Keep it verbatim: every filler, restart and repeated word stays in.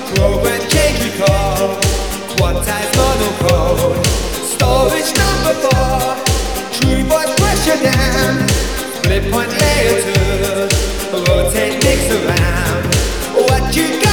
Program change recall, quantized monocode, storage number four, true voice pressure down, split point layer two, rotate mix around. What you got?